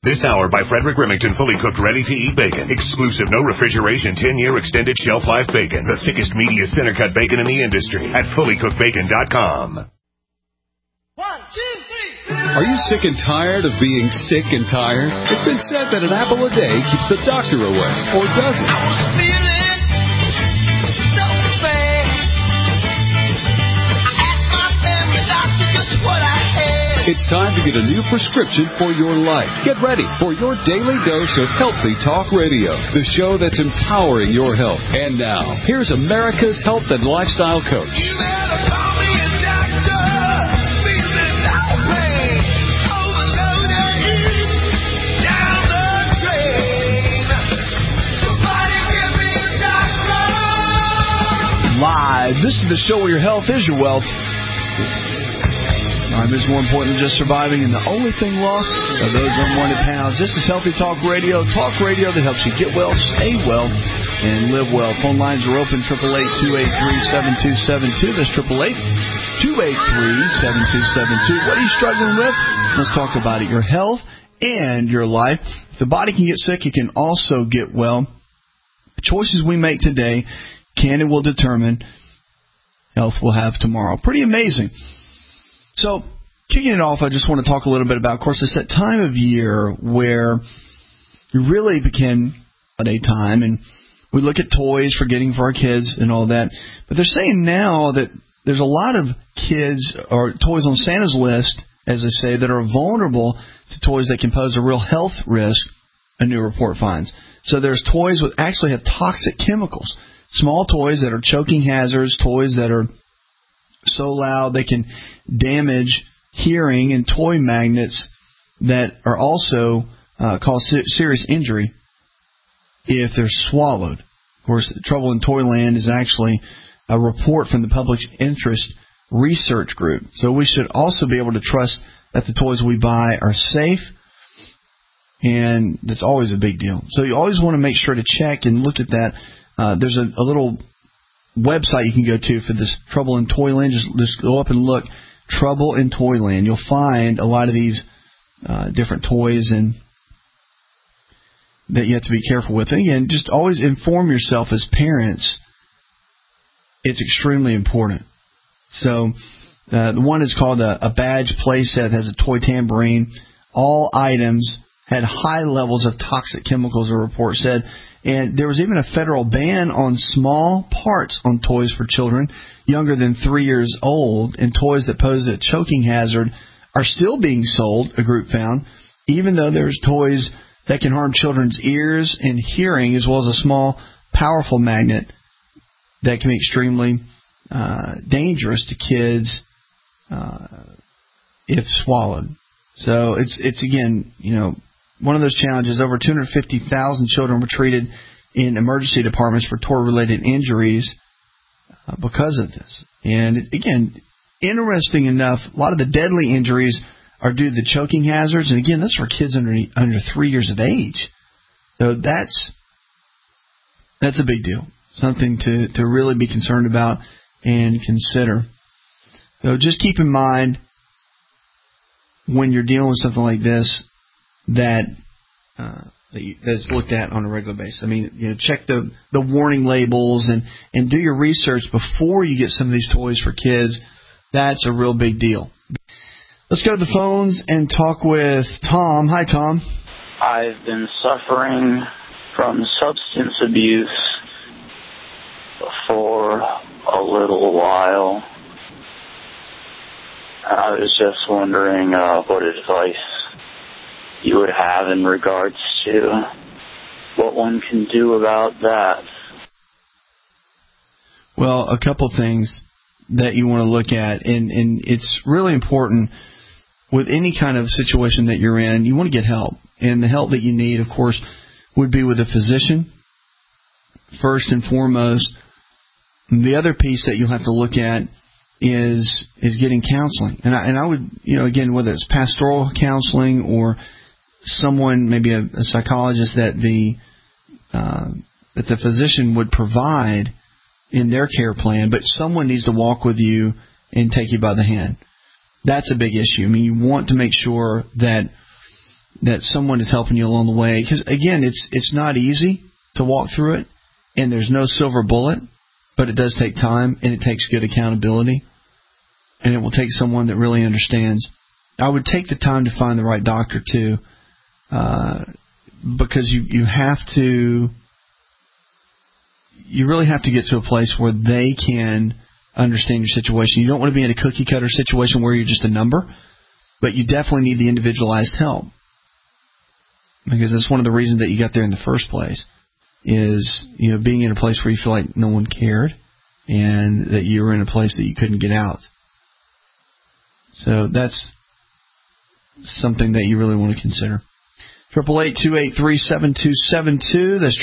This hour by Frederick Remington, fully cooked, ready-to-eat bacon. Exclusive, no refrigeration, 10-year extended shelf life bacon. The thickest, meatiest center-cut bacon in the industry at fullycookedbacon.com. 1, 2, 3. Are you sick and tired of being sick and tired? It's been said that an apple a day keeps the doctor away, or does it? I was feeling so bad. I asked my family doctor just what I had. It's time to get a new prescription for your life. Get ready for your daily dose of Healthy Talk Radio, the show that's empowering your health. And now, here's America's health and lifestyle coach. You better call me a doctor. Feeling no pain. Overloaded. Down the drain. Somebody give me a doctor. Live. This is the show where your health is your wealth. There's more important than just surviving, and the only thing lost are those unwanted pounds. This is Healthy Talk Radio that helps you get well, stay well, and live well. Phone lines are open, 888-283-7272. That's 888-283-7272. What are you struggling with? Let's talk about it. Your health and your life. If the body can get sick, it can also get well. The choices we make today can and will determine health we'll have tomorrow. Pretty amazing. So, kicking it off, I just want to talk a little bit about, of course, it's that time of year where you really begin a time, and we look at toys for getting for our kids and all that. But they're saying now that there's a lot of kids or toys on Santa's list, as they say, that are vulnerable to toys that can pose a real health risk, a new report finds. So there's toys that actually have toxic chemicals, small toys that are choking hazards, toys that are so loud they can damage hearing, and toy magnets that are also cause serious injury if they're swallowed. Of course, Trouble in Toyland is actually a report from the Public Interest Research Group. So we should also be able to trust that the toys we buy are safe, and that's always a big deal. So you always want to make sure to check and look at that. There's a little website you can go to for this Trouble in Toyland. Just go up and look, Trouble in Toyland. You'll find a lot of these different toys and that you have to be careful with. And again, just always inform yourself as parents. It's extremely important. So the one is called a badge playset, has a toy tambourine. All items had high levels of toxic chemicals, a report said. And there was even a federal ban on small parts on toys for children younger than 3 years old, and toys that pose a choking hazard are still being sold, a group found, even though there's toys that can harm children's ears and hearing, as well as a small, powerful magnet that can be extremely dangerous to kids if swallowed. So it's again, one of those challenges. Over 250,000 children were treated in emergency departments for toy-related injuries because of this. And again, interesting enough, a lot of the deadly injuries are due to the choking hazards. And again, that's for kids under 3 years of age. So that's a big deal. Something to really be concerned about and consider. So just keep in mind when you're dealing with something like this that's looked at on a regular basis. I mean, check the warning labels and do your research before you get some of these toys for kids. That's a real big deal. Let's go to the phones and talk with Tom. Hi, Tom. I've been suffering from substance abuse for a little while. I was just wondering what advice you would have in regards to what one can do about that. Well, a couple things that you want to look at, and it's really important with any kind of situation that you're in. You want to get help, and the help that you need, of course, would be with a physician first and foremost. And the other piece that you'll have to look at is getting counseling, and I would, again, whether it's pastoral counseling or someone, maybe a psychologist that the physician would provide in their care plan, but someone needs to walk with you and take you by the hand. That's a big issue. I mean, you want to make sure that that someone is helping you along the way. Because, again, it's not easy to walk through it, and there's no silver bullet, but it does take time, and it takes good accountability, and it will take someone that really understands. I would take the time to find the right doctor, too, because you have to... You really have to get to a place where they can understand your situation. You don't want to be in a cookie-cutter situation where you're just a number, but you definitely need the individualized help, because that's one of the reasons that you got there in the first place, is being in a place where you feel like no one cared and that you were in a place that you couldn't get out. So that's something that you really want to consider. 888-283-7272. That's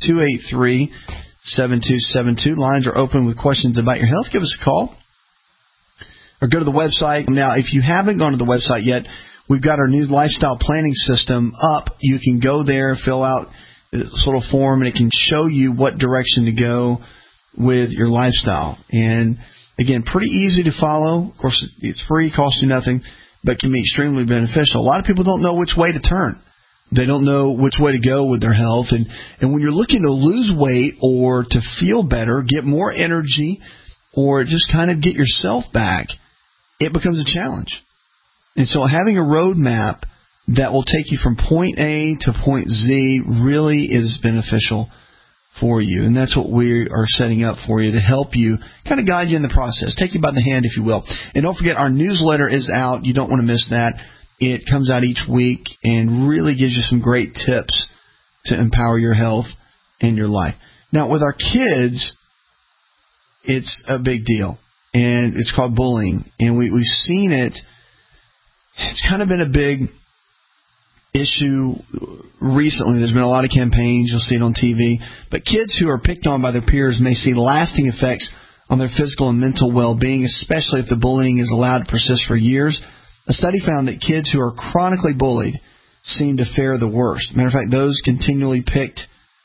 888-283-7272. Lines are open with questions about your health. Give us a call or go to the website. Now, if you haven't gone to the website yet, we've got our new lifestyle planning system up. You can go there, fill out this little form, and it can show you what direction to go with your lifestyle. And, again, pretty easy to follow. Of course, it's free, costs you nothing, but can be extremely beneficial. A lot of people don't know which way to turn. They don't know which way to go with their health. And when you're looking to lose weight or to feel better, get more energy, or just kind of get yourself back, it becomes a challenge. And so having a roadmap that will take you from point A to point Z really is beneficial for you. And that's what we are setting up for you, to help you, kind of guide you in the process, take you by the hand, if you will. And don't forget, our newsletter is out. You don't want to miss that. It comes out each week and really gives you some great tips to empower your health and your life. Now, with our kids, it's a big deal, and it's called bullying. And we've seen it. It's kind of been a big issue recently. There's been a lot of campaigns. You'll see it on TV. But kids who are picked on by their peers may see lasting effects on their physical and mental well-being, especially if the bullying is allowed to persist for years. A study found that kids who are chronically bullied seem to fare the worst. Matter of fact, those continually picked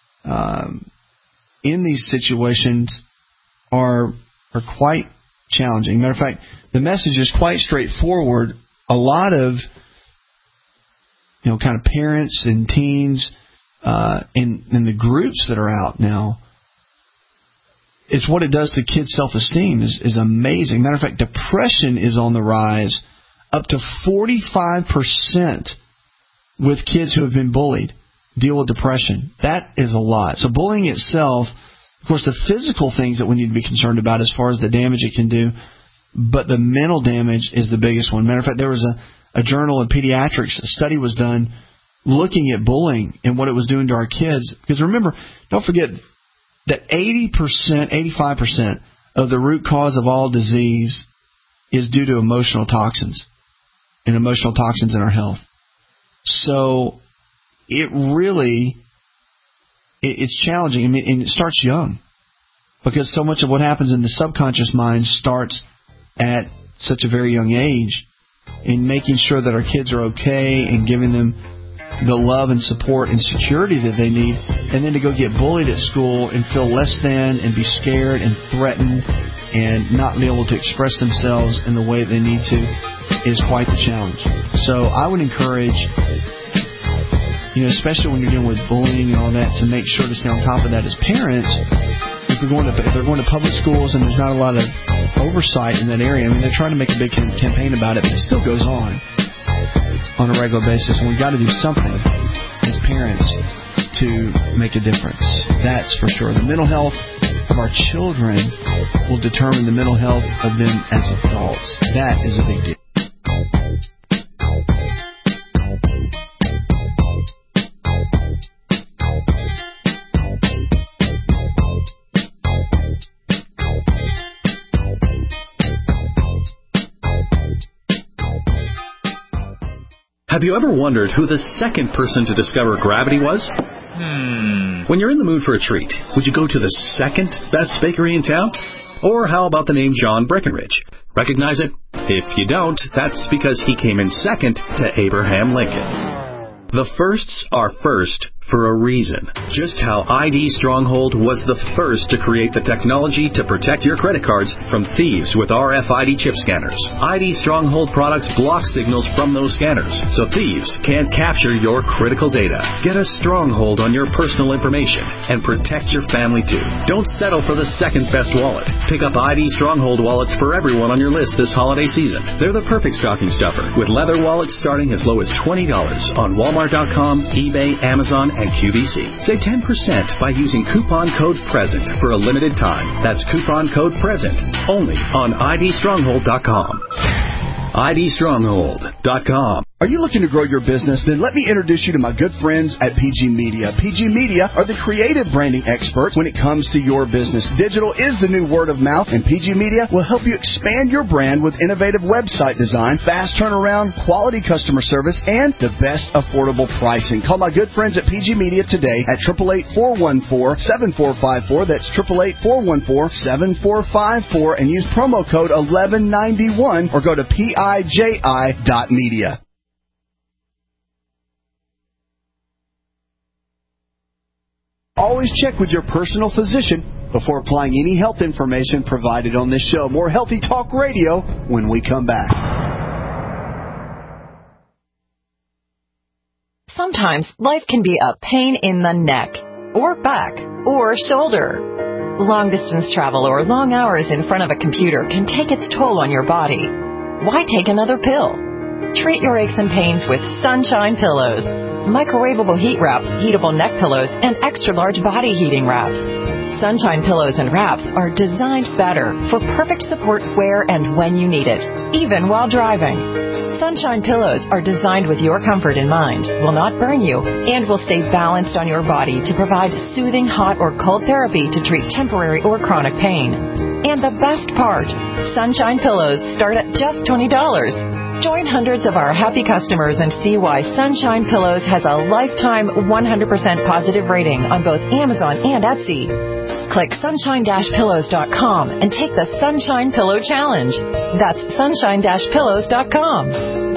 in these situations are quite challenging. Matter of fact, the message is quite straightforward. A lot of kind of parents and teens in the groups that are out now, it's what it does to kids' self-esteem is amazing. Matter of fact, depression is on the rise. Up to 45% with kids who have been bullied deal with depression. That is a lot. So bullying itself, of course, the physical things that we need to be concerned about as far as the damage it can do, but the mental damage is the biggest one. Matter of fact, there was a journal in pediatrics, a study was done looking at bullying and what it was doing to our kids. Because remember, don't forget that 80%, 85% of the root cause of all disease is due to emotional toxins and emotional toxins in our health. So it really, it's challenging. I mean, and it starts young, because so much of what happens in the subconscious mind starts at such a very young age, in making sure that our kids are okay and giving them the love and support and security that they need. And then to go get bullied at school and feel less than and be scared and threatened and not be able to express themselves in the way they need to is quite the challenge. So I would encourage, especially when you're dealing with bullying and all that, to make sure to stay on top of that as parents. If they're going to public schools and there's not a lot of oversight in that area, I mean, they're trying to make a big campaign about it, but it still goes on a regular basis, and we've got to do something as parents to make a difference. That's for sure. The mental health of our children will determine the mental health of them as adults. That is a big deal. Have you ever wondered who the second person to discover gravity was? When you're in the mood for a treat, would you go to the second best bakery in town? Or how about the name John Breckenridge? Recognize it? If you don't, that's because he came in second to Abraham Lincoln. The firsts are first for a reason. Just how ID Stronghold was the first to create the technology to protect your credit cards from thieves with RFID chip scanners. ID Stronghold products block signals from those scanners, so thieves can't capture your critical data. Get a stronghold on your personal information and protect your family too. Don't settle for the second best wallet. Pick up ID Stronghold wallets for everyone on your list this holiday season. They're the perfect stocking stuffer, with leather wallets starting as low as $20 on Walmart.com, eBay, Amazon, and QVC. Save 10% by using coupon code PRESENT for a limited time. That's coupon code PRESENT only on IDStronghold.com. IDStronghold.com. Are you looking to grow your business? Then let me introduce you to my good friends at PG Media. PG Media are the creative branding experts when it comes to your business. Digital is the new word of mouth, and PG Media will help you expand your brand with innovative website design, fast turnaround, quality customer service, and the best affordable pricing. Call my good friends at PG Media today at 888-414-7454. That's 888-414-7454, and use promo code 1191 or go to PIJI.media. Always check with your personal physician before applying any health information provided on this show. More Healthy Talk Radio when we come back. Sometimes life can be a pain in the neck, or back, or shoulder. Long-distance travel or long hours in front of a computer can take its toll on your body. Why take another pill? Treat your aches and pains with Sunshine Pillows. Microwavable heat wraps, heatable neck pillows, and extra-large body heating wraps. Sunshine Pillows and wraps are designed better for perfect support where and when you need it, even while driving. Sunshine Pillows are designed with your comfort in mind, will not burn you, and will stay balanced on your body to provide soothing hot or cold therapy to treat temporary or chronic pain. And the best part, Sunshine Pillows start at just $20. Join hundreds of our happy customers and see why Sunshine Pillows has a lifetime 100% positive rating on both Amazon and Etsy. Click sunshine-pillows.com and take the Sunshine Pillow Challenge. That's sunshine-pillows.com.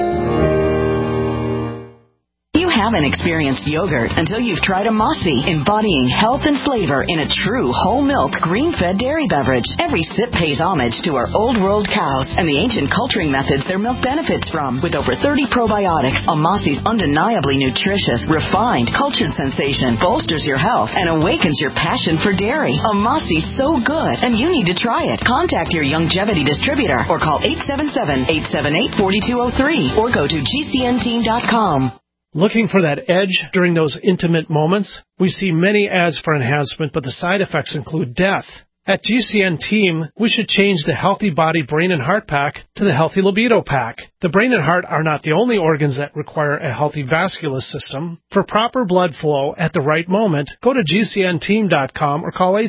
You haven't experienced yogurt until you've tried a Mossy, embodying health and flavor in a true whole milk, green-fed dairy beverage. Every sip pays homage to our old world cows and the ancient culturing methods their milk benefits from. With over 30 probiotics, a Mossy's undeniably nutritious, refined, cultured sensation bolsters your health and awakens your passion for dairy. A Mossy's so good, and you need to try it. Contact your Youngevity distributor or call 877-878-4203 or go to GCNteam.com. Looking for that edge during those intimate moments? We see many ads for enhancement, but the side effects include death. At GCN Team, we should change the Healthy Body, Brain, and Heart Pack to the Healthy Libido Pack. The brain and heart are not the only organs that require a healthy vascular system. For proper blood flow at the right moment, go to GCNteam.com or call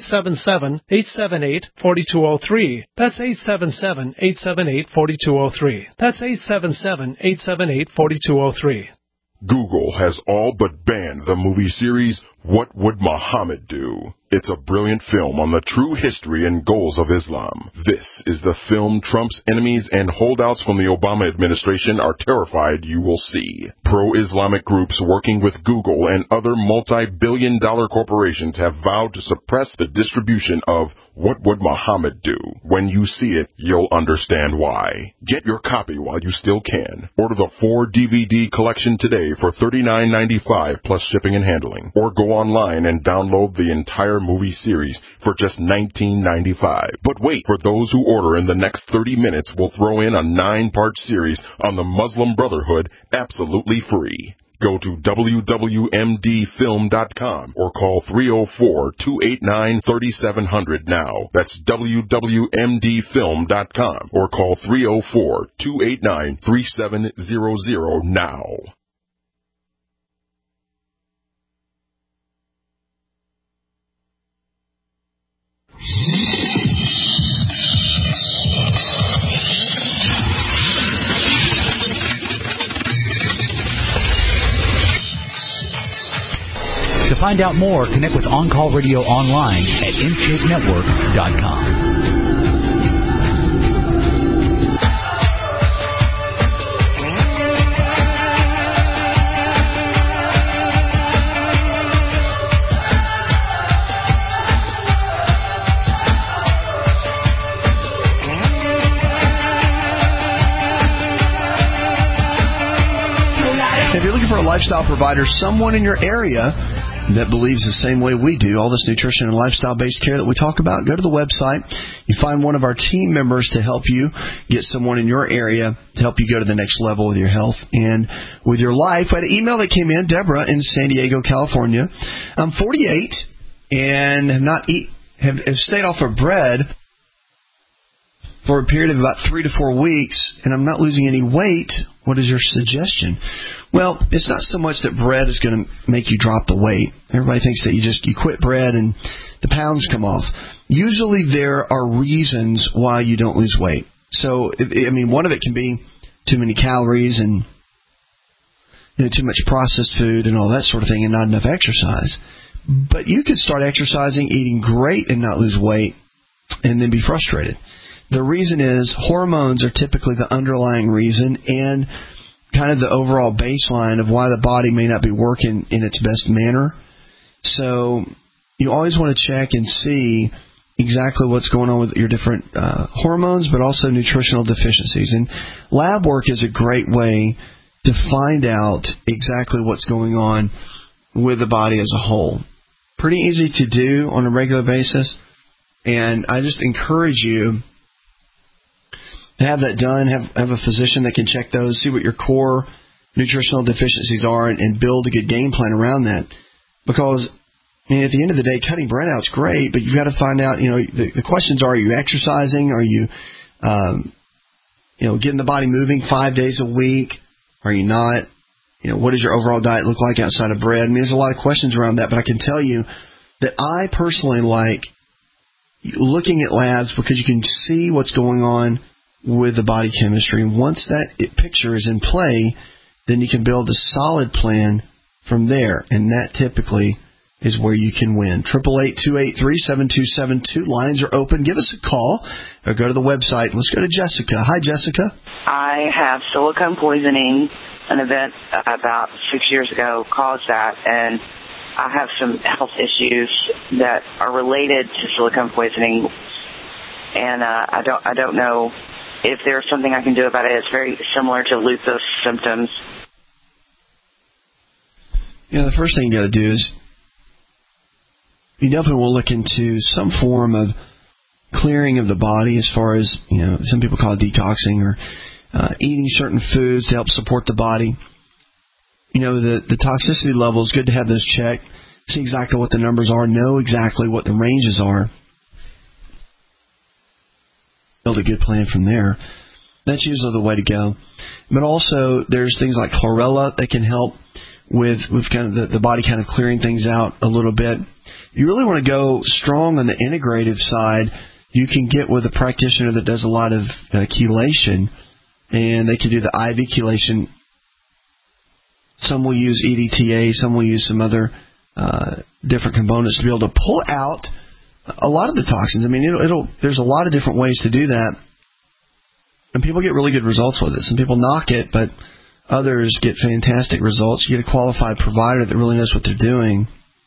877-878-4203. That's 877-878-4203. That's 877-878-4203. Google has all but banned the movie series What Would Muhammad Do? It's a brilliant film on the true history and goals of Islam. This is the film Trump's enemies and holdouts from the Obama administration are terrified you will see. Pro-Islamic groups working with Google and other multi-billion-dollar corporations have vowed to suppress the distribution of What Would Muhammad Do? When you see it, you'll understand why. Get your copy while you still can. Order the 4-DVD collection today for $39.95 plus shipping and handling. Or go online and download the entire movie series for just $19.95. But wait, for those who order in the next 30 minutes, we'll throw in a 9-part series on the Muslim Brotherhood absolutely free. Go to www.mdfilm.com or call 304-289-3700 now. That's www.mdfilm.com or call 304-289-3700 now. To find out more, connect with On Call Radio online at InShapeNetwork.com. provider, someone in your area that believes the same way we do, all this nutrition and lifestyle-based care that we talk about, go to the website. You find one of our team members to help you get someone in your area to help you go to the next level with your health and with your life. We had an email that came in, Deborah in San Diego, California. I'm 48 and have stayed off of bread for a period of about 3 to 4 weeks, and I'm not losing any weight. What is your suggestion? Well, it's not so much that bread is going to make you drop the weight. Everybody thinks that you quit bread and the pounds come off. Usually there are reasons why you don't lose weight. So, one of it can be too many calories and too much processed food and all that sort of thing and not enough exercise. But you could start exercising, eating great and not lose weight and then be frustrated. The reason is hormones are typically the underlying reason and kind of the overall baseline of why the body may not be working in its best manner. So you always want to check and see exactly what's going on with your different hormones, but also nutritional deficiencies. And lab work is a great way to find out exactly what's going on with the body as a whole. Pretty easy to do on a regular basis, and I just encourage you to have that done, have a physician that can check those, see what your core nutritional deficiencies are, and build a good game plan around that. Because at the end of the day, cutting bread out is great, but you've got to find out, the questions are you exercising? Are you, getting the body moving 5 days a week? Are you not? What does your overall diet look like outside of bread? There's a lot of questions around that, but I can tell you that I personally like looking at labs because you can see what's going on with the body chemistry. And once that picture is in play, then you can build a solid plan from there. And that typically is where you can win. 888-283-7272. Lines are open. Give us a call or go to the website. Let's go to Jessica. Hi, Jessica. I have silicone poisoning. An event about 6 years ago caused that, and I have some health issues that are related to silicone poisoning, and I don't know if there's something I can do about it. It's very similar to lupus symptoms. The first thing you got to do is you definitely will look into some form of clearing of the body as far as, some people call it detoxing or eating certain foods to help support the body. The toxicity level is good to have those checked, see exactly what the numbers are, know exactly what the ranges are, build a good plan from there. That's usually the way to go. But also, there's things like chlorella that can help with kind of the body kind of clearing things out a little bit. You really want to go strong on the integrative side. You can get with a practitioner that does a lot of chelation, and they can do the IV chelation. Some will use EDTA, some will use some other different components to be able to pull out a lot of the toxins. There's a lot of different ways to do that, and people get really good results with it. Some people knock it, but others get fantastic results. You get a qualified provider that really knows what they're doing,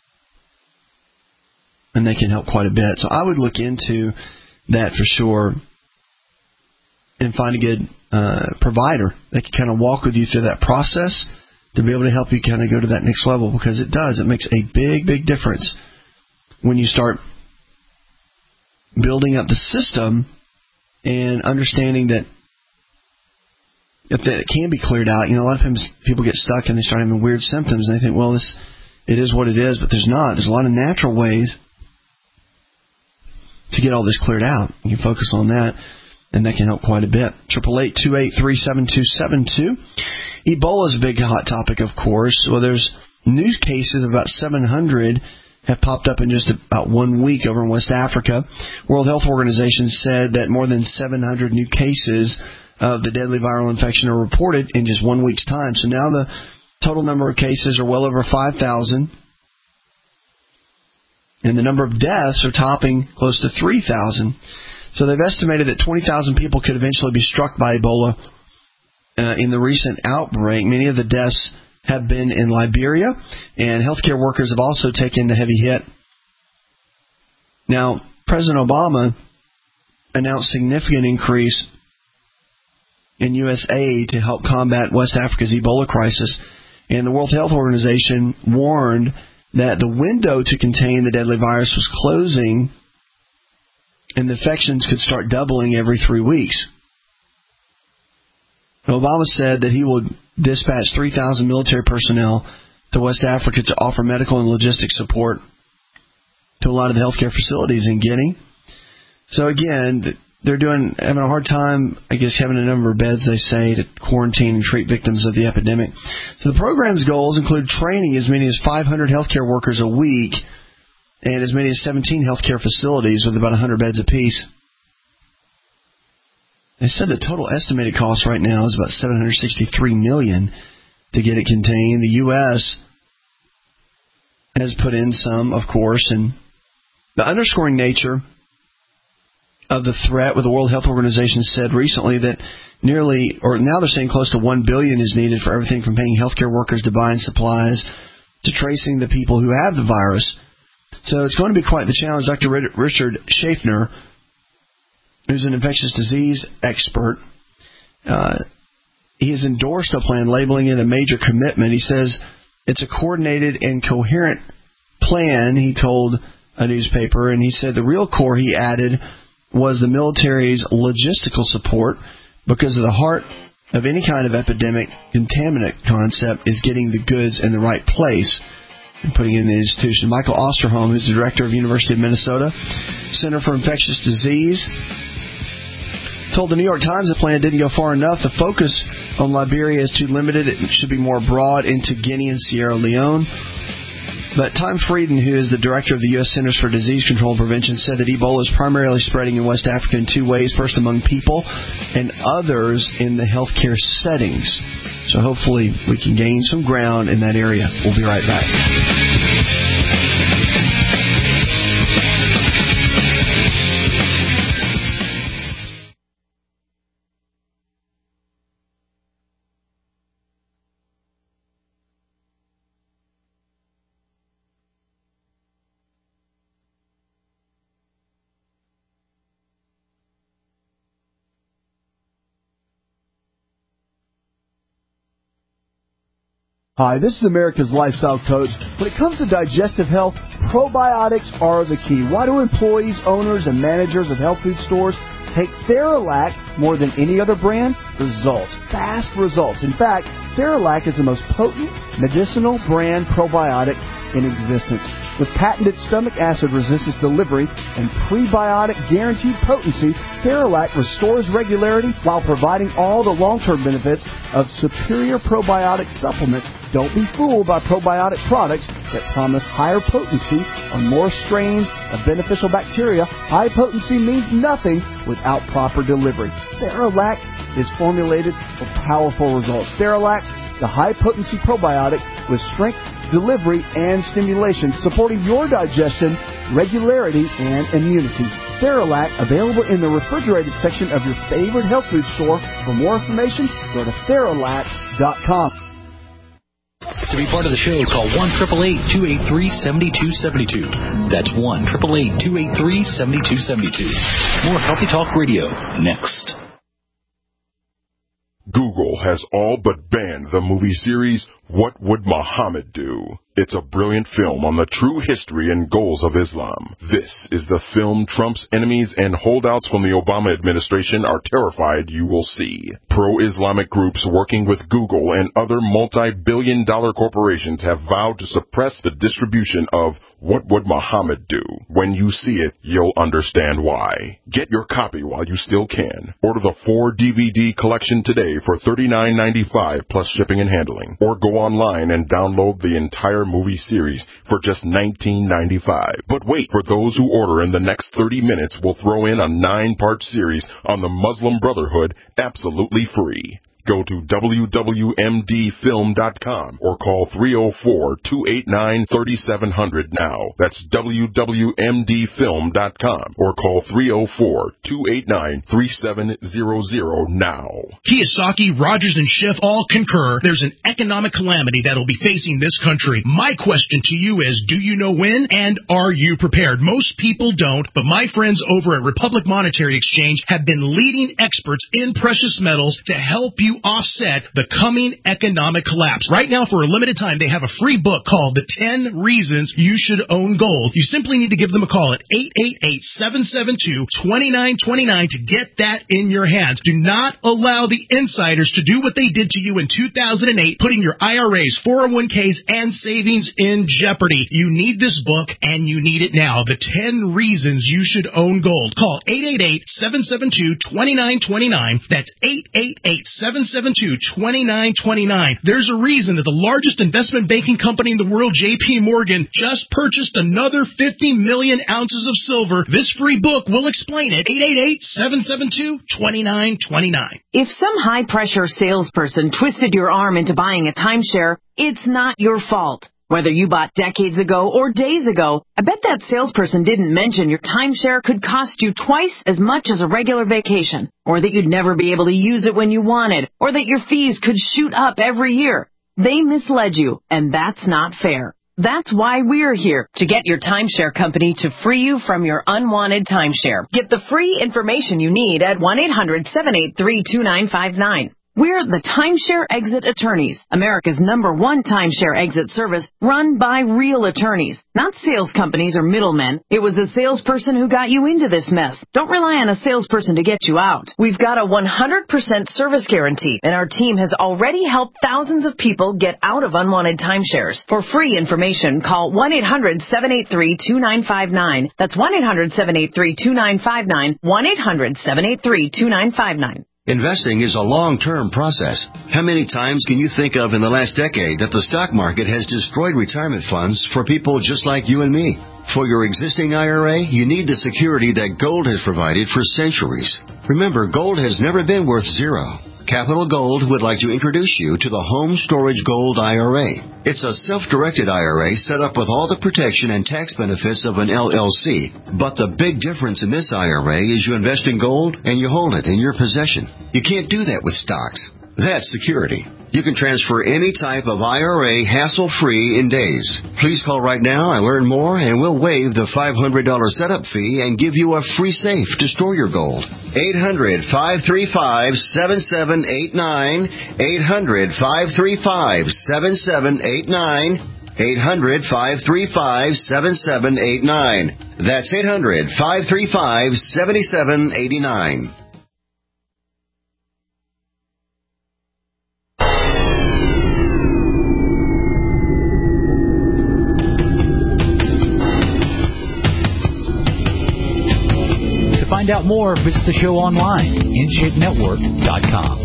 and they can help quite a bit. So I would look into that for sure and find a good provider that can kind of walk with you through that process to be able to help you kind of go to that next level, because it makes a big, big difference when you start building up the system and understanding that if that can be cleared out. A lot of times people get stuck and they start having weird symptoms and they think, well, it is what it is, but there's not. There's a lot of natural ways to get all this cleared out. You can focus on that, and that can help quite a bit. 888-283-7272. Ebola is a big hot topic, of course. Well, there's news cases of about 700 have popped up in just about 1 week over in West Africa. World Health Organization said that more than 700 new cases of the deadly viral infection are reported in just 1 week's time. So now the total number of cases are well over 5,000. And the number of deaths are topping close to 3,000. So they've estimated that 20,000 people could eventually be struck by Ebola in the recent outbreak. Many of the deaths have been in Liberia, and healthcare workers have also taken a heavy hit. Now, President Obama announced significant increase in U.S. aid to help combat West Africa's Ebola crisis. And the World Health Organization warned that the window to contain the deadly virus was closing and the infections could start doubling every 3 weeks. Obama said that he would dispatch 3,000 military personnel to West Africa to offer medical and logistics support to a lot of the healthcare facilities in Guinea. So again, they're having a hard time, I guess, having a number of beds, they say, to quarantine and treat victims of the epidemic. So the program's goals include training as many as 500 healthcare workers a week and as many as 17 healthcare facilities with about 100 beds apiece. They said the total estimated cost right now is about $763 million to get it contained. The U.S. has put in some, of course, and the underscoring nature of the threat, with the World Health Organization said recently that now they're saying close to $1 billion is needed for everything from paying healthcare workers to buying supplies to tracing the people who have the virus. So it's going to be quite the challenge. Dr. Richard Schaffner, who's an infectious disease expert, he has endorsed a plan, labeling it a major commitment. He says it's a coordinated and coherent plan, he told a newspaper, and he said the real core, he added, was the military's logistical support, because of the heart of any kind of epidemic contaminant concept is getting the goods in the right place and putting it in the institution. Michael Osterholm, who's the director of University of Minnesota Center for Infectious Disease, told the New York Times the plan didn't go far enough. The focus on Liberia is too limited. It should be more broad into Guinea and Sierra Leone. But Tom Frieden, who is the director of the U.S. Centers for Disease Control and Prevention, said that Ebola is primarily spreading in West Africa in two ways. First, among people, and others in the healthcare settings. So hopefully we can gain some ground in that area. We'll be right back. Hi, this is America's Lifestyle Coach. When it comes to digestive health, probiotics are the key. Why do employees, owners, and managers of health food stores take Theralac more than any other brand? Results. Fast results. In fact, Theralac is the most potent medicinal brand probiotic in existence. With patented stomach acid resistance delivery and prebiotic guaranteed potency, Theralac restores regularity while providing all the long-term benefits of superior probiotic supplements. Don't be fooled by probiotic products that promise higher potency on more strains of beneficial bacteria. High potency means nothing without proper delivery. Theralac is formulated for powerful results. Theralac, the high-potency probiotic with strength, delivery, and stimulation, supporting your digestion, regularity, and immunity. Theralac, available in the refrigerated section of your favorite health food store. For more information, go to Theralac.com. To be part of the show, call 1-888-283-7272. That's 1-888-283-7272. More Healthy Talk Radio next. Google has all but banned the movie series What Would Muhammad Do? It's a brilliant film on the true history and goals of Islam. This is the film Trump's enemies and holdouts from the Obama administration are terrified you will see. Pro-Islamic groups working with Google and other multi-billion-dollar corporations have vowed to suppress the distribution of What Would Muhammad Do? When you see it, you'll understand why. Get your copy while you still can. Order the 4-DVD collection today for $39.95 plus shipping and handling. Or go online and download the entire movie series for just $19.95. But wait, for those who order in the next 30 minutes, we'll throw in a 9-part series on the Muslim Brotherhood absolutely free. Go to wwmdfilm.com or call 304-289-3700 now. That's wwmdfilm.com or call 304-289-3700 now. Kiyosaki, Rogers, and Schiff all concur there's an economic calamity that'll be facing this country. My question to you is, do you know when, and are you prepared? Most people don't, but my friends over at Republic Monetary Exchange have been leading experts in precious metals to help you to offset the coming economic collapse. Right now, for a limited time, they have a free book called The 10 Reasons You Should Own Gold. You simply need to give them a call at 888-772-2929 to get that in your hands. Do not allow the insiders to do what they did to you in 2008, putting your IRAs, 401ks, and savings in jeopardy. You need this book, and you need it now. The 10 Reasons You Should Own Gold. Call 888-772-2929. That's 888-772-2929. There's a reason that the largest investment banking company in the world, J.P. Morgan, just purchased another 50 million ounces of silver. This free book will explain it. 888-772-2929. If some high-pressure salesperson twisted your arm into buying a timeshare, it's not your fault. Whether you bought decades ago or days ago, I bet that salesperson didn't mention your timeshare could cost you twice as much as a regular vacation, or that you'd never be able to use it when you wanted, or that your fees could shoot up every year. They misled you, and that's not fair. That's why we're here, to get your timeshare company to free you from your unwanted timeshare. Get the free information you need at 1-800-783-2959. We're the Timeshare Exit Attorneys, America's #1 timeshare exit service run by real attorneys, not sales companies or middlemen. It was a salesperson who got you into this mess. Don't rely on a salesperson to get you out. We've got a 100% service guarantee, and our team has already helped thousands of people get out of unwanted timeshares. For free information, call 1-800-783-2959. That's 1-800-783-2959, 1-800-783-2959. Investing is a long-term process. How many times can you think of in the last decade that the stock market has destroyed retirement funds for people just like you and me? For your existing IRA, you need the security that gold has provided for centuries. Remember, gold has never been worth zero. Capital Gold would like to introduce you to the Home Storage Gold IRA. It's a self-directed IRA set up with all the protection and tax benefits of an LLC. But the big difference in this IRA is you invest in gold and you hold it in your possession. You can't do that with stocks. That's security. You can transfer any type of IRA hassle-free in days. Please call right now and learn more, and we'll waive the $500 setup fee and give you a free safe to store your gold. 800-535-7789. 800-535-7789. 800-535-7789. That's 800-535-7789. To find out more, visit the show online, InShapeNetwork.com.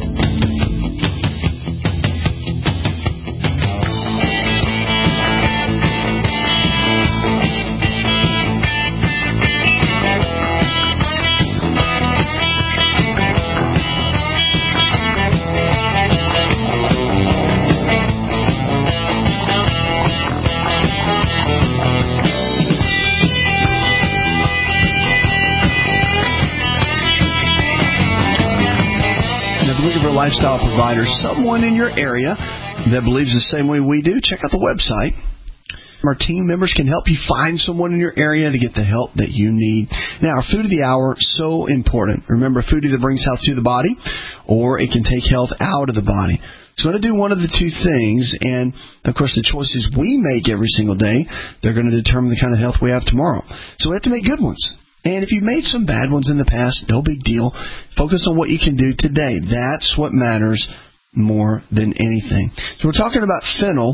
Lifestyle provider, someone in your area that believes the same way we do, check out the website. Our team members can help you find someone in your area to get the help that you need. Now, our food of the hour, so important. Remember, food either brings health to the body or it can take health out of the body. So we're going to do one of the two things, and, of course, the choices we make every single day, they're going to determine the kind of health we have tomorrow. So we have to make good ones. And if you've made some bad ones in the past, no big deal. Focus on what you can do today. That's what matters more than anything. So we're talking about fennel.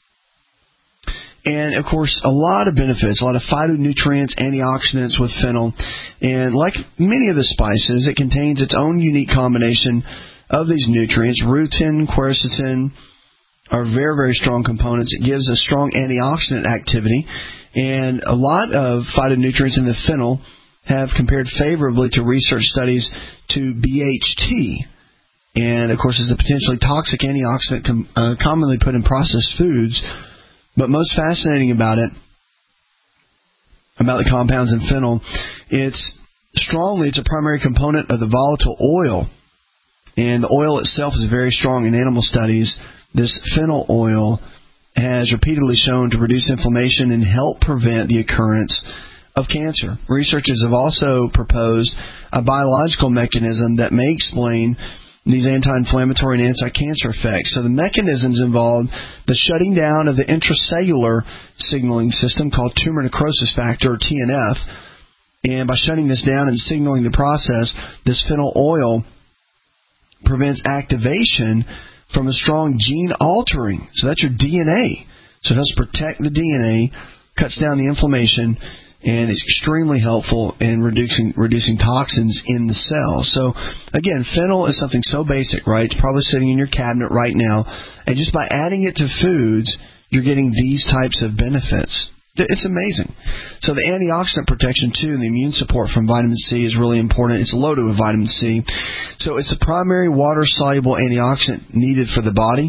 And, of course, a lot of benefits, a lot of phytonutrients, antioxidants with fennel. And like many of the spices, it contains its own unique combination of these nutrients. Rutin, quercetin are very, very strong components. It gives a strong antioxidant activity. And a lot of phytonutrients in the fennel have compared favorably to research studies to BHT. And, of course, it's a potentially toxic antioxidant commonly put in processed foods. But most fascinating about it, about the compounds in fennel, it's a primary component of the volatile oil. And the oil itself is very strong in animal studies. This fennel oil has repeatedly shown to reduce inflammation and help prevent the occurrence of cancer. Researchers have also proposed a biological mechanism that may explain these anti-inflammatory and anti-cancer effects. So the mechanisms involved the shutting down of the intracellular signaling system called tumor necrosis factor, or TNF. And by shutting this down and signaling the process, this phenyl oil prevents activation from a strong gene altering. So that's your DNA. So it helps protect the DNA, cuts down the inflammation, and is extremely helpful in reducing toxins in the cell. So, again, phenyl is something so basic, right? It's probably sitting in your cabinet right now. And just by adding it to foods, you're getting these types of benefits. It's amazing. So the antioxidant protection, too, and the immune support from vitamin C is really important. It's loaded with vitamin C. So it's the primary water-soluble antioxidant needed for the body.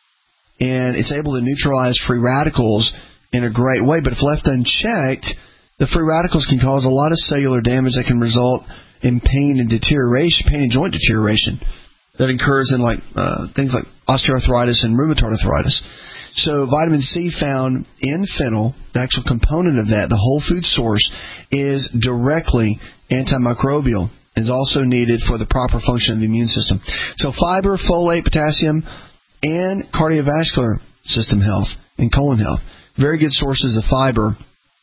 And it's able to neutralize free radicals in a great way. But if left unchecked, the free radicals can cause a lot of cellular damage that can result in pain and deterioration, pain and joint deterioration that occurs in things like osteoarthritis and rheumatoid arthritis. So vitamin C found in phenyl, the actual component of that, the whole food source, is directly antimicrobial, is also needed for the proper function of the immune system. So fiber, folate, potassium, and cardiovascular system health and colon health. Very good sources of fiber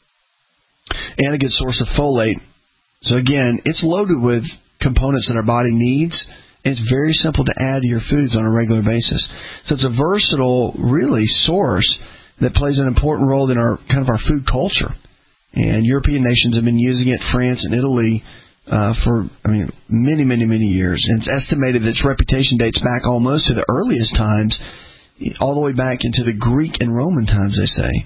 and a good source of folate. So again, it's loaded with components that our body needs, and it's very simple to add to your foods on a regular basis. So it's a versatile, really, source that plays an important role in our food culture. And European nations have been using it, France and Italy, for many, many, many years. And it's estimated that its reputation dates back almost to the earliest times, all the way back into the Greek and Roman times, they say.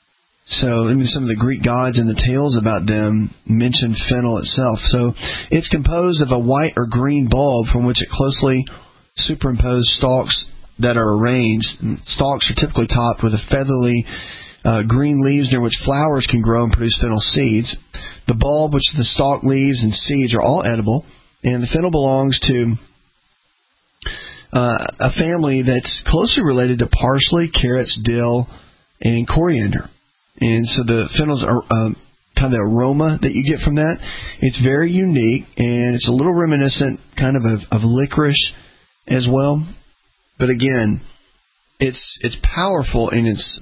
So some of the Greek gods and the tales about them mention phenyl itself. So it's composed of a white or green bulb from which it closely superimposed stalks that are arranged. Stalks are typically topped with a feathery green leaves near which flowers can grow and produce phenyl seeds. The bulb, which the stalk, leaves, and seeds are all edible, and the phenyl belongs to a family that's closely related to parsley, carrots, dill, and coriander. And so the phenyl's kind of the aroma that you get from that, it's very unique, and it's a little reminiscent kind of licorice as well. But again, it's powerful in its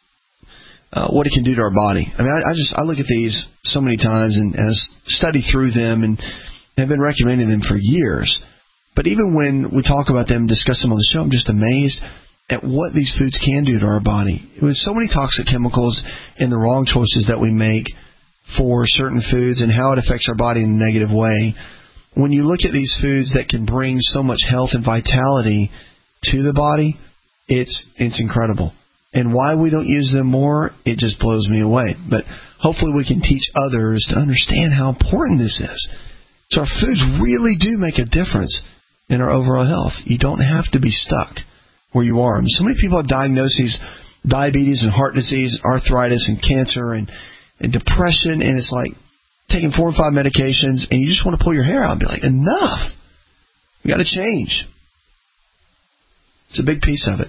what it can do to our body. I mean, I look at these so many times and study through them and have been recommending them for years. But even when we talk about them and discuss them on the show, I'm just amazed at what these foods can do to our body. With so many toxic chemicals and the wrong choices that we make for certain foods and how it affects our body in a negative way, when you look at these foods that can bring so much health and vitality to the body, it's incredible. And why we don't use them more, it just blows me away. But hopefully we can teach others to understand how important this is. So our foods really do make a difference in our overall health. You don't have to be stuck where you are. So many people have diagnoses, diabetes and heart disease, arthritis and cancer and depression, and it's like taking 4 or 5 medications, and you just want to pull your hair out and be like, enough. We got to change. It's a big piece of it.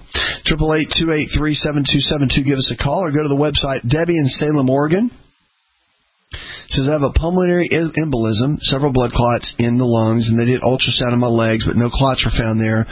888-283-7272. Give us a call or go to the website. Debbie in Salem, Oregon says, I have a pulmonary embolism, several blood clots in the lungs, and they did ultrasound on my legs, but no clots were found there.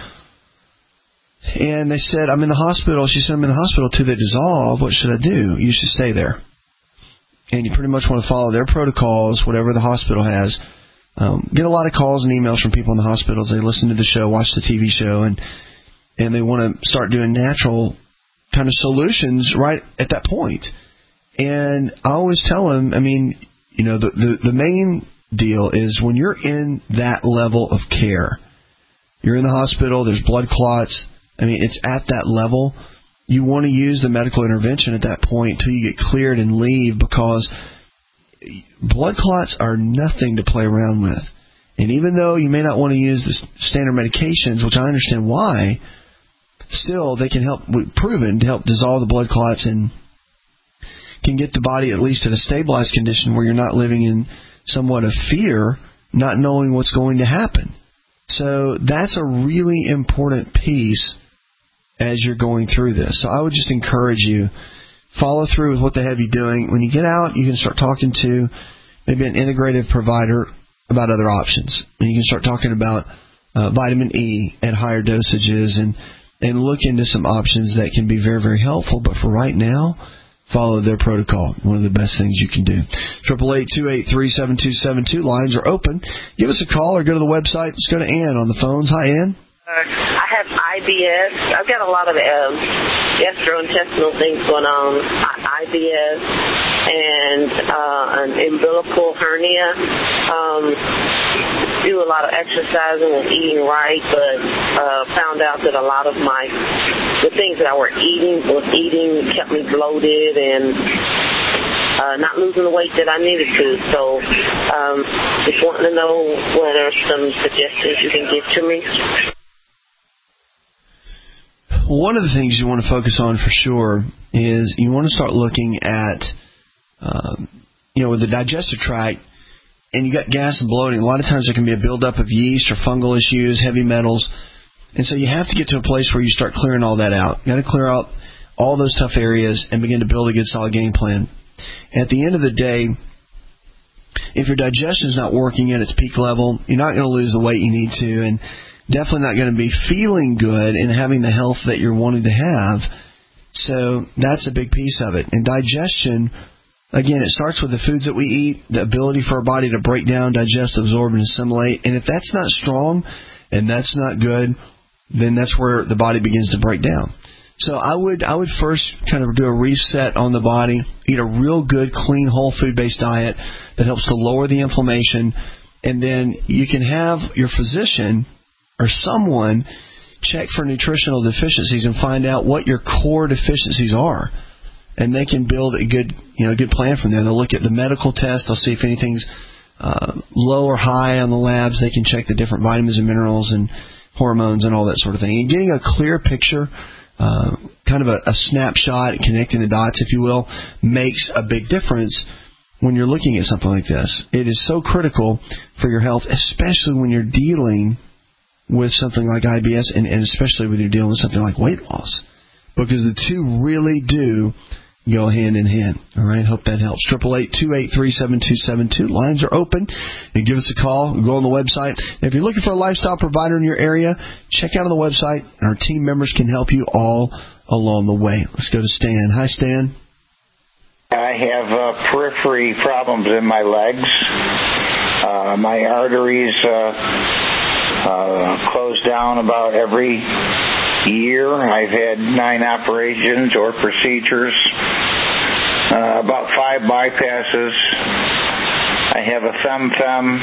And they said, I'm in the hospital. She said, I'm in the hospital till they dissolve. What should I do? You should stay there. And you pretty much want to follow their protocols, whatever the hospital has. Get a lot of calls and emails from people in the hospitals. They listen to the show, watch the TV show, and they want to start doing natural kind of solutions right at that point. And I always tell them, the main deal is when you're in that level of care, you're in the hospital, there's blood clots, it's at that level. You want to use the medical intervention at that point until you get cleared and leave, because blood clots are nothing to play around with. And even though you may not want to use the standard medications, which I understand why, still they can help, proven to help dissolve the blood clots and can get the body at least in a stabilized condition where you're not living in somewhat of fear, not knowing what's going to happen. So that's a really important piece as you're going through this. So I would just encourage you, follow through with what they have you doing. When you get out, you can start talking to maybe an integrative provider about other options. And you can start talking about vitamin E at higher dosages and look into some options that can be very, very helpful. But for right now, follow their protocol. One of the best things you can do. 888-283-7272. Lines are open. Give us a call or go to the website. Let's go to Ann on the phones. Hi, Ann. I have IBS. I've got a lot of gastrointestinal things going on. IBS and an umbilical hernia. Do a lot of exercising and eating right, but found out that a lot of the things that I was eating kept me bloated and not losing the weight that I needed to. So just wanting to know whether some suggestions you can give to me. One of the things you want to focus on for sure is you want to start looking at, with the digestive tract, and you got gas and bloating. A lot of times there can be a buildup of yeast or fungal issues, heavy metals, and so you have to get to a place where you start clearing all that out. You got to clear out all those tough areas and begin to build a good, solid game plan. At the end of the day, if your digestion is not working at its peak level, you're not going to lose the weight you need to, and definitely not going to be feeling good and having the health that you're wanting to have. So that's a big piece of it. And digestion, again, it starts with the foods that we eat, the ability for our body to break down, digest, absorb, and assimilate. And if that's not strong and that's not good, then that's where the body begins to break down. So I would first kind of do a reset on the body, eat a real good, clean, whole food-based diet that helps to lower the inflammation, and then you can have your physician or someone check for nutritional deficiencies and find out what your core deficiencies are. And they can build a good plan from there. They'll look at the medical test. They'll see if anything's low or high on the labs. They can check the different vitamins and minerals and hormones and all that sort of thing. And getting a clear picture, kind of a snapshot, connecting the dots, if you will, makes a big difference when you're looking at something like this. It is so critical for your health, especially when you're dealing with something like IBS and especially when you're dealing with something like weight loss, because the two really do go hand in hand. All right, hope that helps. 888-283-7272. Lines are open. And give us a call. Go on the website. If you're looking for a lifestyle provider in your area, check out on the website, and our team members can help you all along the way. Let's go to Stan. Hi, Stan. I have periphery problems in my legs. My arteries close down about every year. I've had 9 operations or procedures, about 5 bypasses. I have a femfem,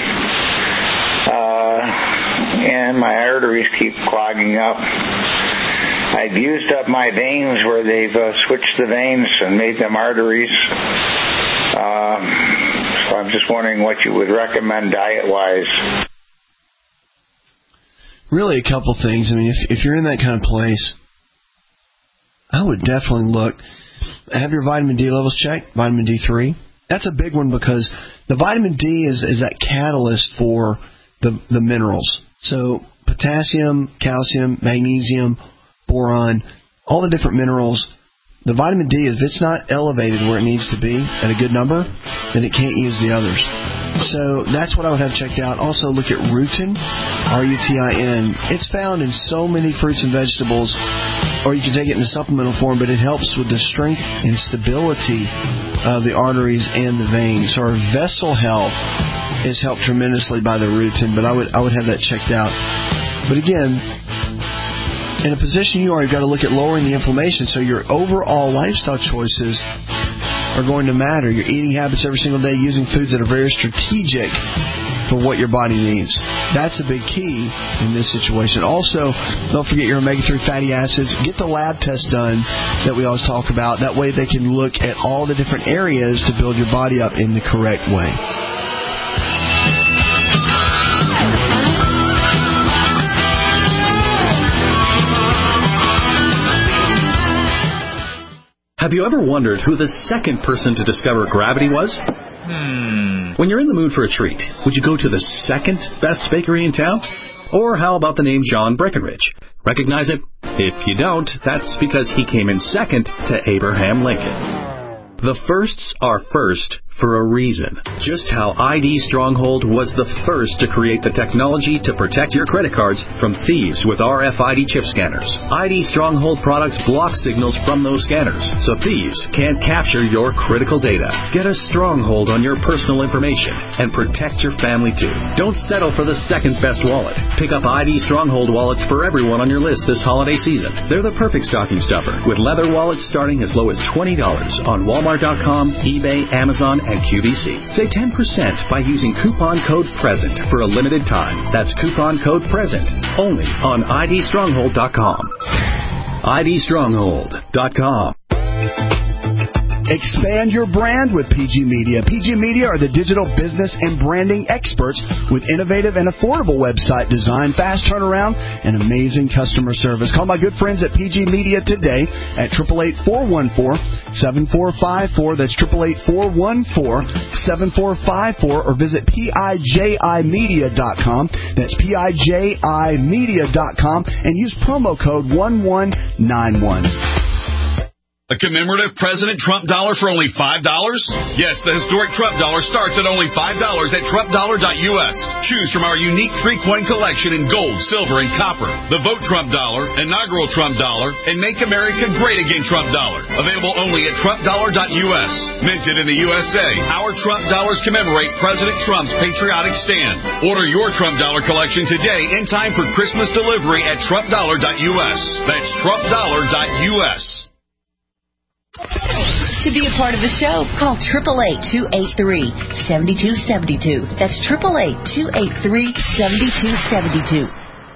and my arteries keep clogging up. I've used up my veins where they've switched the veins and made them arteries. So I'm just wondering what you would recommend diet-wise. Really a couple things. I mean, if you're in that kind of place, I would definitely look. Have your vitamin D levels checked, vitamin D3. That's a big one because the vitamin D is that catalyst for the minerals. So potassium, calcium, magnesium, boron, all the different minerals. The vitamin D, if it's not elevated where it needs to be at a good number, then it can't use the others. So that's what I would have checked out. Also look at rutin, R-U-T-I-N. It's found in so many fruits and vegetables, or you can take it in a supplemental form, but it helps with the strength and stability of the arteries and the veins. So our vessel health is helped tremendously by the rutin, but I would have that checked out. But again, in a position you are, you've got to look at lowering the inflammation, so your overall lifestyle choices are going to matter. Your eating habits every single day, using foods that are very strategic for what your body needs. That's a big key in this situation. Also, don't forget your omega-3 fatty acids. Get the lab test done that we always talk about. That way they can look at all the different areas to build your body up in the correct way. Have you ever wondered who the second person to discover gravity was? When you're in the mood for a treat, would you go to the second best bakery in town? Or how about the name John Breckenridge? Recognize it? If you don't, that's because he came in second to Abraham Lincoln. The firsts are first for a reason. Just how ID Stronghold was the first to create the technology to protect your credit cards from thieves with RFID chip scanners. ID Stronghold products block signals from those scanners, so thieves can't capture your critical data. Get a stronghold on your personal information and protect your family too. Don't settle for the second best wallet. Pick up ID Stronghold wallets for everyone on your list this holiday season. They're the perfect stocking stuffer, with leather wallets starting as low as $20 on Walmart.com, eBay, Amazon, and QVC. Save 10% by using coupon code PRESENT for a limited time. That's coupon code PRESENT only on IDStronghold.com. IDStronghold.com. Expand your brand with PG Media. PG Media are the digital business and branding experts with innovative and affordable website design, fast turnaround, and amazing customer service. Call my good friends at PG Media today at 888-414-7454. That's 888-414-7454, or visit PIJImedia.com. That's PIJImedia.com, and use promo code 1191. A commemorative President Trump dollar for only $5? Yes, the historic Trump dollar starts at only $5 at TrumpDollar.us. Choose from our unique 3-coin collection in gold, silver, and copper. The Vote Trump dollar, inaugural Trump dollar, and Make America Great Again Trump dollar. Available only at TrumpDollar.us. Minted in the USA, our Trump dollars commemorate President Trump's patriotic stand. Order your Trump dollar collection today in time for Christmas delivery at TrumpDollar.us. That's TrumpDollar.us. To be a part of the show, call 888-283-7272. That's 888-283-7272.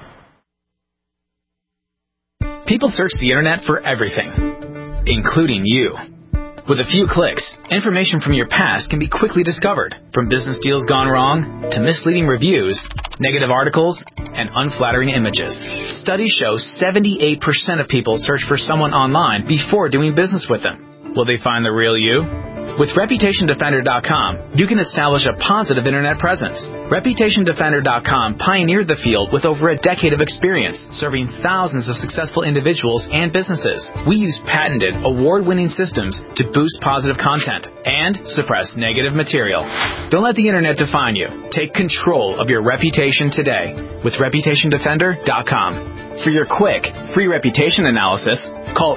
People search the internet for everything, including you. With a few clicks, information from your past can be quickly discovered, from business deals gone wrong to misleading reviews, negative articles, and unflattering images. Studies show 78% of people search for someone online before doing business with them. Will they find the real you? With ReputationDefender.com, you can establish a positive internet presence. ReputationDefender.com pioneered the field with over a decade of experience, serving thousands of successful individuals and businesses. We use patented, award-winning systems to boost positive content and suppress negative material. Don't let the internet define you. Take control of your reputation today with ReputationDefender.com. For your quick, free reputation analysis, call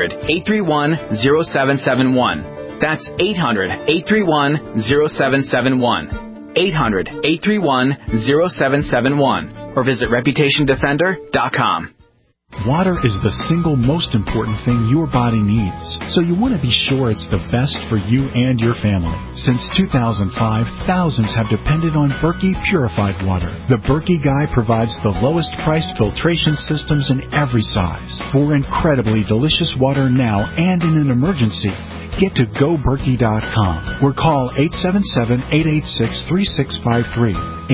800-831-0771. That's 800-831-0771. 800-831-0771. Or visit ReputationDefender.com. Water is the single most important thing your body needs, so you want to be sure it's the best for you and your family. Since 2005, thousands have depended on Berkey purified water. The Berkey Guy provides the lowest priced filtration systems in every size for incredibly delicious water now and in an emergency. Get to GoBerkey.com or call 877-886-3653.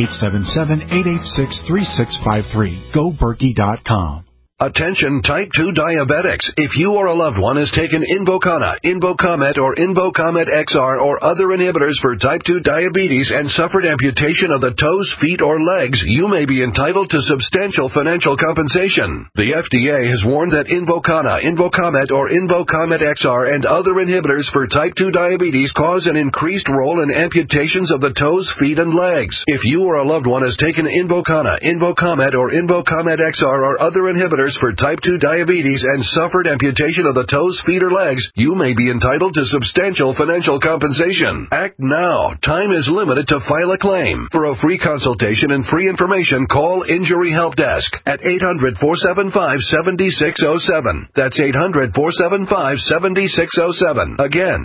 877-886-3653. GoBerkey.com. Attention type 2 diabetics. If you or a loved one has taken Invokana, Invokamet, or Invokamet XR or other inhibitors for type 2 diabetes and suffered amputation of the toes, feet, or legs, you may be entitled to substantial financial compensation. The FDA has warned that Invokana, Invokamet, or Invokamet XR and other inhibitors for type 2 diabetes cause an increased role in amputations of the toes, feet, and legs. If you or a loved one has taken Invokana, Invokamet, or Invokamet XR or other inhibitors for type 2 diabetes and suffered amputation of the toes, feet, or legs, you may be entitled to substantial financial compensation. Act now. Time is limited to file a claim. For a free consultation and free information, call Injury Help Desk at 800-475-7607. That's 800-475-7607. Again,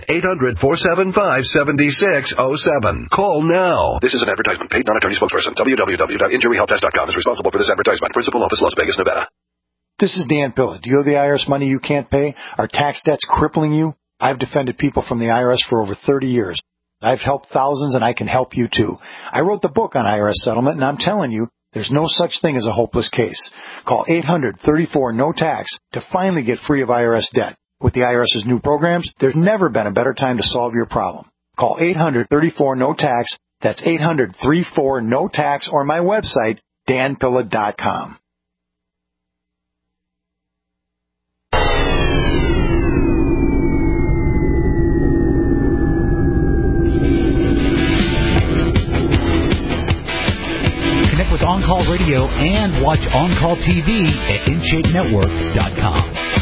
800-475-7607. Call now. This is an advertisement. Paid non-attorney spokesperson. www.injuryhelpdesk.com is responsible for this advertisement. Principal office, Las Vegas, Nevada. This is Dan Pilla. Do you owe the IRS money you can't pay? Are tax debts crippling you? I've defended people from the IRS for over 30 years. I've helped thousands, and I can help you too. I wrote the book on IRS settlement, and I'm telling you, there's no such thing as a hopeless case. Call 800-34-NO-TAX to finally get free of IRS debt. With the IRS's new programs, there's never been a better time to solve your problem. Call 800-34-NO-TAX. That's 800-34-NO-TAX, or my website, danpilla.com. On-Call Radio and watch On-Call TV at InShapeNetwork.com.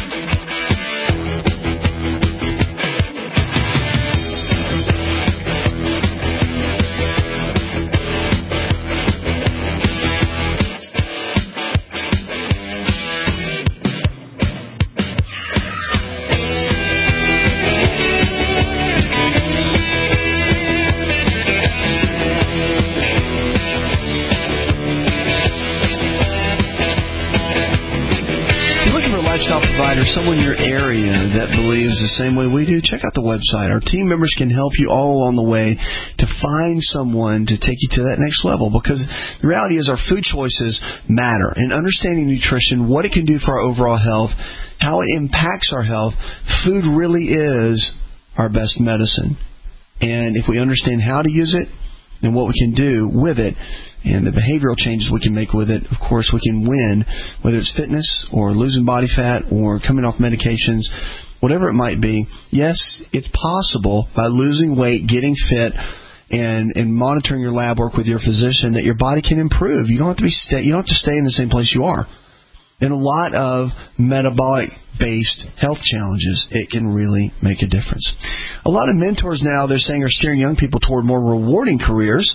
Someone in your area that believes the same way we do, check out the website. Our team members can help you all along the way to find someone to take you to that next level, because the reality is our food choices matter, and understanding nutrition, what it can do for our overall health, how it impacts our health. Food really is our best medicine, and if we understand how to use it and what we can do with it, and the behavioral changes we can make with it, of course, we can win, whether it's fitness or losing body fat or coming off medications, whatever it might be. Yes, it's possible by losing weight, getting fit, and monitoring your lab work with your physician that your body can improve. You don't have to you don't have to stay in the same place you are. In a lot of metabolic-based health challenges, it can really make a difference. A lot of mentors now, they're saying, are steering young people toward more rewarding careers.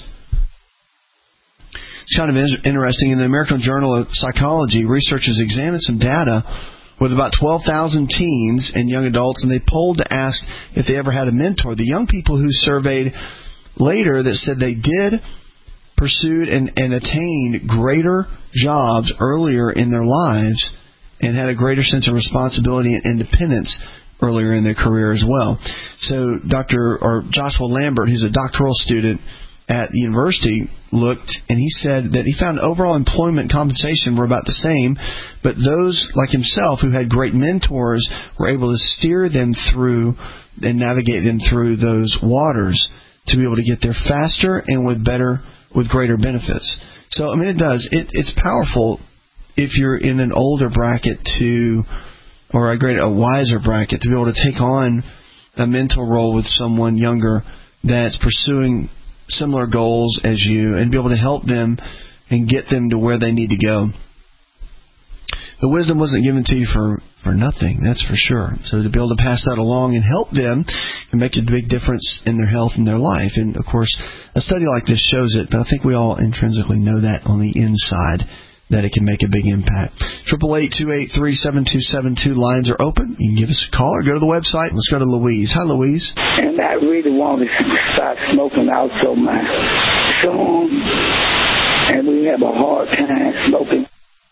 It's kind of interesting. In the American Journal of Psychology, researchers examined some data with about 12,000 teens and young adults, and they polled to ask if they ever had a mentor. The young people who surveyed later that said they did pursued and attained greater jobs earlier in their lives and had a greater sense of responsibility and independence earlier in their career as well. So Joshua Lambert, who's a doctoral student at the university, looked, and he said that he found overall employment compensation were about the same, but those like himself who had great mentors were able to steer them through and navigate them through those waters to be able to get there faster and with greater benefits. So, I mean, it's powerful if you're in an older bracket or a wiser bracket to be able to take on a mentor role with someone younger that's pursuing similar goals as you and be able to help them and get them to where they need to go. The wisdom wasn't given to you for nothing, that's for sure. So to be able to pass that along and help them can make a big difference in their health and their life. And, of course, a study like this shows it, but I think we all intrinsically know that on the inside, that it can make a big impact. 888-283-7272. Lines are open. You can give us a call or go to the website. Let's go to Louise. Hi, Louise. And I really want to start smoking also my son, and we have a hard time smoking.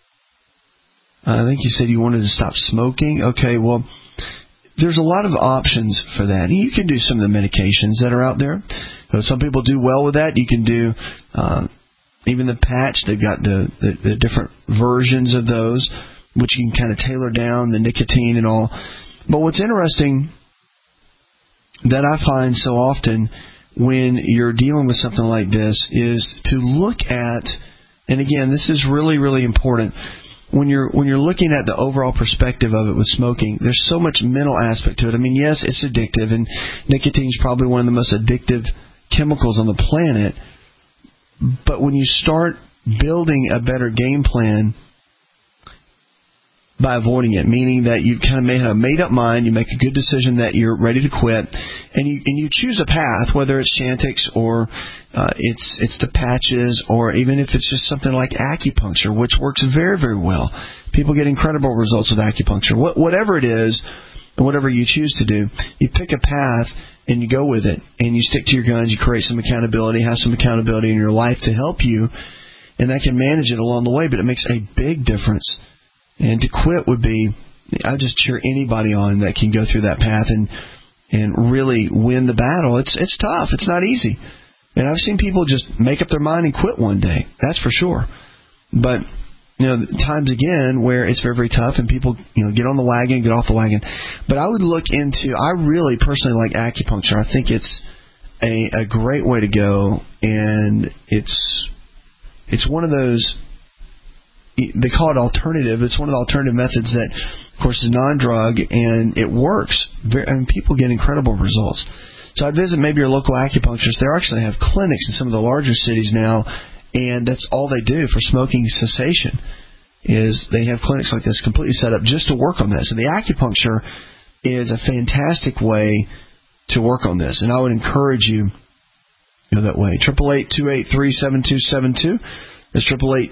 I think you said you wanted to stop smoking. Okay, well, there's a lot of options for that. You can do some of the medications that are out there. Some people do well with that. You can do even the patch. They've got the different versions of those, which you can kind of tailor down, the nicotine and all. But what's interesting that I find so often when you're dealing with something like this is to look at, and again, this is really, really important, when you're looking at the overall perspective of it with smoking, there's so much mental aspect to it. I mean, yes, it's addictive, and nicotine is probably one of the most addictive chemicals on the planet. But when you start building a better game plan by avoiding it, meaning that you've kind of made a made-up mind, you make a good decision that you're ready to quit, and you choose a path, whether it's Chantix or it's the patches, or even if it's just something like acupuncture, which works very, very well. People get incredible results with acupuncture. Whatever it is, and whatever you choose to do, you pick a path and you go with it, and you stick to your guns, you create some accountability, have some accountability in your life to help you, and that can manage it along the way, but it makes a big difference. And to quit would be, I just cheer anybody on that can go through that path and really win the battle. It's tough. It's not easy. And I've seen people just make up their mind and quit one day. That's for sure. But, times again where it's very, very tough and people, get on the wagon, get off the wagon. But I would look into, I really personally like acupuncture. I think it's a great way to go. And it's one of those, they call it alternative. It's one of the alternative methods that, of course, is non-drug, and it works. People get incredible results. So I'd visit maybe your local acupuncturist. They actually have clinics in some of the larger cities now And that's all they do for smoking cessation, is they have clinics like this completely set up just to work on this. And the acupuncture is a fantastic way to work on this. And I would encourage you to go that way. 888-283-7272. That's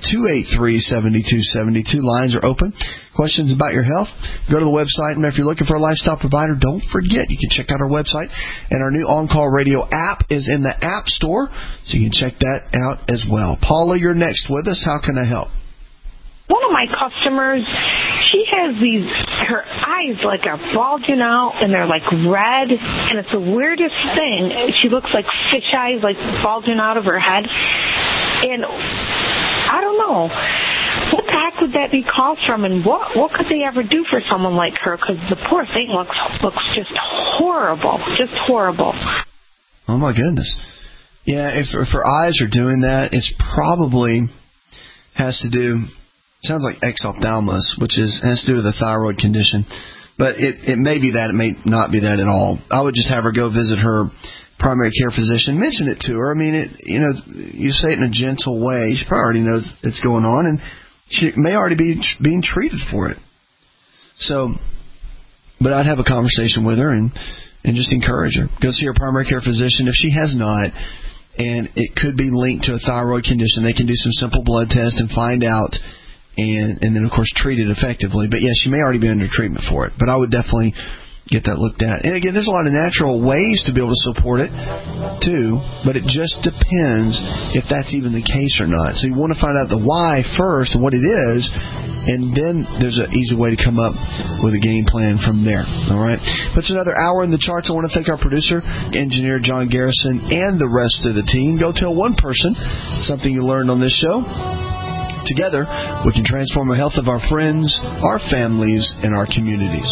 888-283-7272. Lines are open. Questions about your health, go to the website. And if you're looking for a lifestyle provider, don't forget, you can check out our website. And our new On-Call Radio app is in the App Store, so you can check that out as well. Paula, you're next with us. How can I help? One of my customers, she has her eyes like are bulging out and they're like red, and it's the weirdest thing. She looks like fish eyes, like bulging out of her head. And I don't know, what the heck would that be caused from, and what could they ever do for someone like her? Because the poor thing looks just horrible, just horrible. Oh my goodness. Yeah, if her eyes are doing that, it's probably has to do. Sounds like exophthalmos, which has to do with a thyroid condition. But it may be that. It may not be that at all. I would just have her go visit her primary care physician. Mention it to her. I mean, you say it in a gentle way. She probably already knows it's going on, and she may already be being treated for it. So, but I'd have a conversation with her and just encourage her. Go see her primary care physician. If she has not, and it could be linked to a thyroid condition, they can do some simple blood tests and find out. And then, of course, treat it effectively. But, yes, she may already be under treatment for it. But I would definitely get that looked at. And, again, there's a lot of natural ways to be able to support it, too. But it just depends if that's even the case or not. So you want to find out the why first and what it is. And then there's an easy way to come up with a game plan from there. All right? But it's another hour in the charts. I want to thank our producer, engineer John Garrison, and the rest of the team. Go tell one person something you learned on this show. Together, we can transform the health of our friends, our families, and our communities.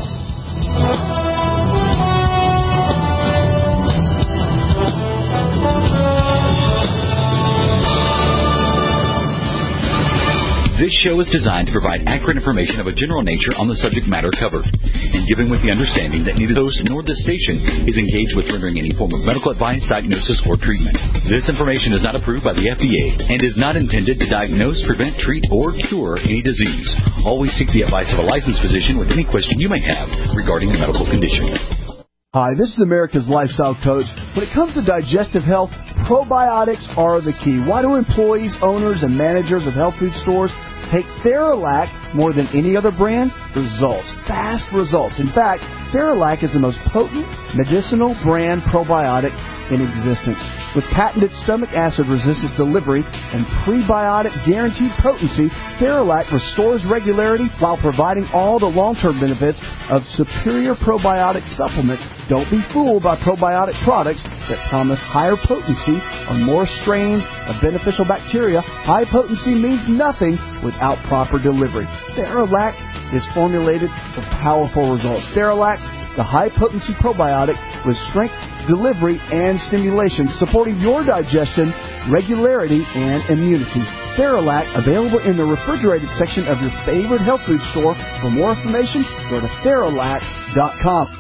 This show is designed to provide accurate information of a general nature on the subject matter covered, and given with the understanding that neither host nor this station is engaged with rendering any form of medical advice, diagnosis, or treatment. This information is not approved by the FDA and is not intended to diagnose, prevent, treat, or cure any disease. Always seek the advice of a licensed physician with any question you may have regarding a medical condition. Hi, this is America's Lifestyle Coach. When it comes to digestive health, probiotics are the key. Why do employees, owners, and managers of health food stores take Theralac more than any other brand? Results. Fast results. In fact, Theralac is the most potent medicinal brand probiotic in existence. With patented stomach acid resistance delivery and prebiotic guaranteed potency, Theralac restores regularity while providing all the long-term benefits of superior probiotic supplements. Don't be fooled by probiotic products that promise higher potency on more strains of beneficial bacteria. High potency means nothing without proper delivery. Theralac is formulated for powerful results. Theralac, the high-potency probiotic with strength, delivery, and stimulation, supporting your digestion, regularity, and immunity. Theralac, available in the refrigerated section of your favorite health food store. For more information, go to Theralac.com.